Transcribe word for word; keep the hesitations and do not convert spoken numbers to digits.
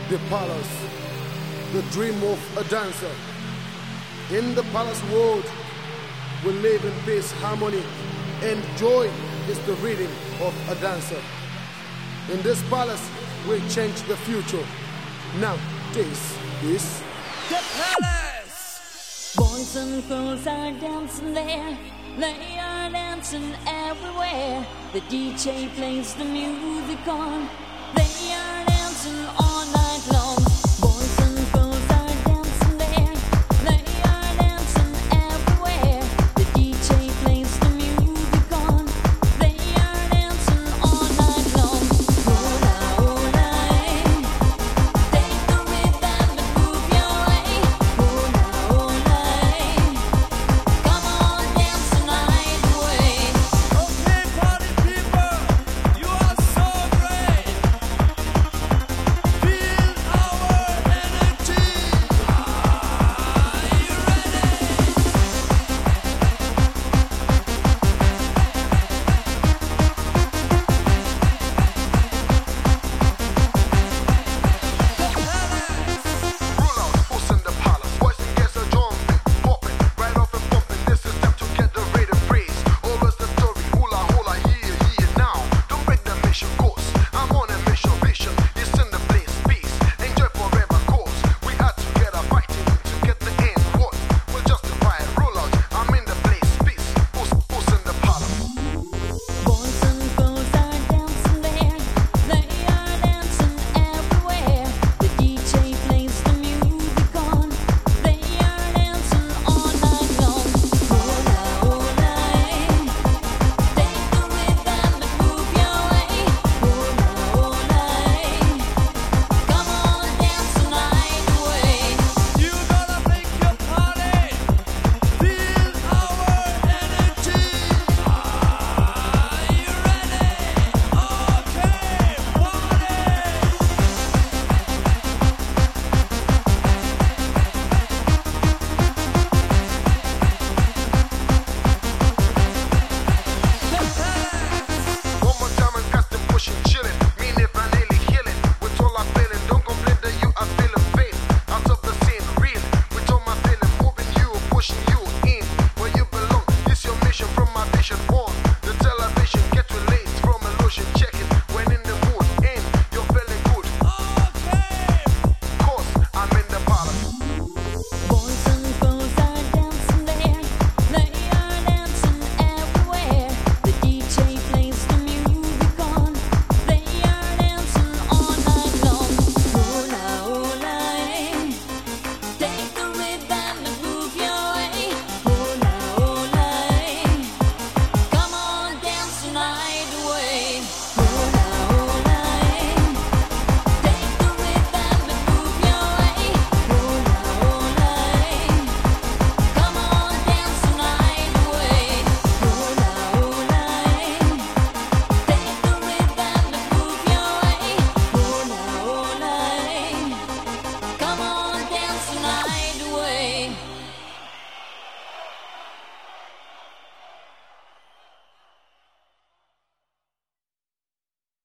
the palace, the dream of a dancer. In the palace world, we live in peace, harmony, and joy is the rhythm of a dancer. In this palace, we change the future. Now, this is the palace. Boys and girls are dancing there. They are dancing everywhere. The D J plays the music on. They are dancing